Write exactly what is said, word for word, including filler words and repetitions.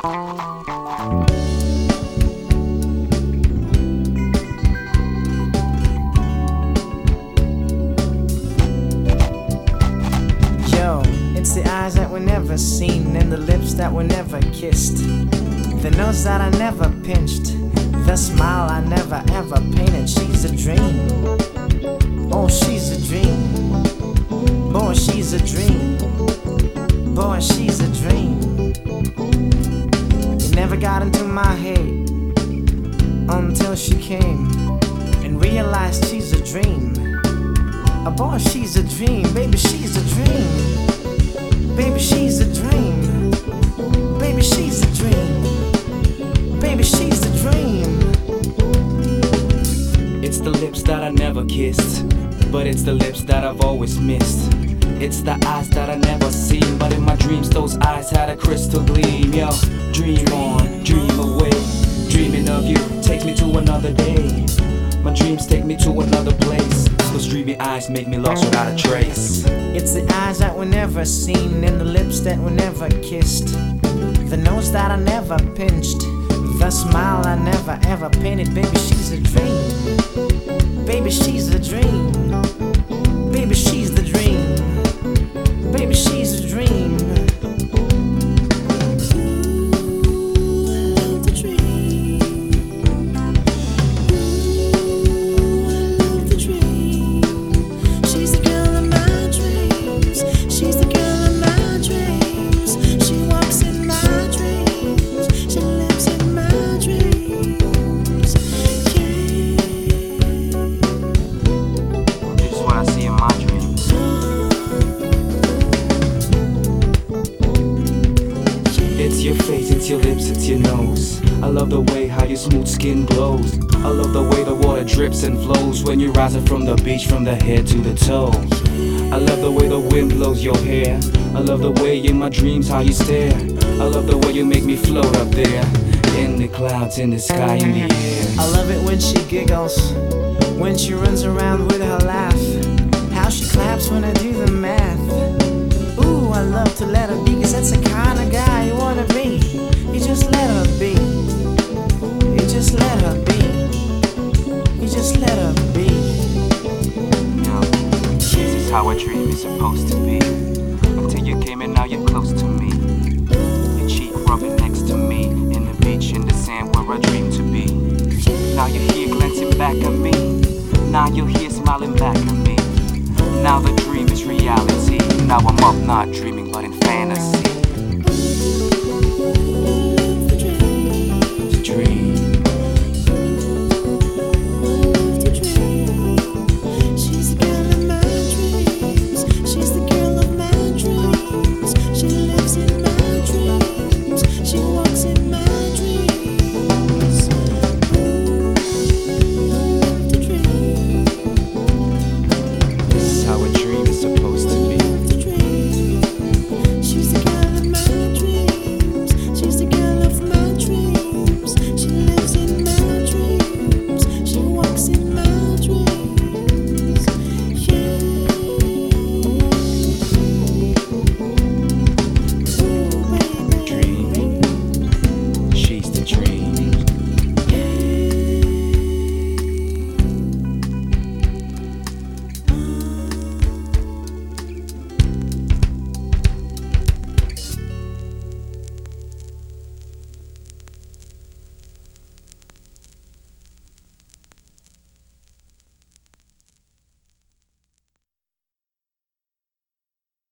Yo, it's the eyes that were never seen and the lips that were never kissed, the nose that I never pinched, the smile I never ever painted. She's a dream. Oh, she's a dream. Boy, she's a dream. Boy, she's a dream. It never got into my head until she came and realized she's a dream. Oh, boy, she's a dream. Baby, she's a dream. Baby, she's a dream. Baby, she's a dream. Baby, she's a dream. It's the lips that I never kissed, but it's the lips that I've always missed. It's the eyes that I never seen, but in my dreams those eyes had a crystal gleam. Yo, dream on, dream away. Dreaming of you takes me to another day. My dreams take me to another place. Those dreamy eyes make me lost without a trace. It's the eyes that were never seen and the lips that were never kissed, the nose that I never pinched, the smile I never ever painted. Baby, she's a dream. Baby, she's a dream. Baby, she's the dream. Baby, she's a dream. It's your face, it's your lips, it's your nose. I love the way how your smooth skin glows. I love the way the water drips and flows when you're rising from the beach, from the head to the toe. I love the way the wind blows your hair. I love the way in my dreams how you stare. I love the way you make me float up there in the clouds, in the sky, in the air. I love it when she giggles, when she runs around with her laugh, how she claps when I do the math. Ooh, I love to let her be, cause that's the kind of guy you wanna be. You just let her be. You just let her be. You just let her be. Yo, this is how a dream is supposed to be. Until you came and now you're close to me. Your cheek rubbing next to me, in the beach, in the sand where I dream to be. Now you're here glancing back at me. Now you're here smiling back at me. Now the dream is reality. Now I'm up not dreaming but in fantasy.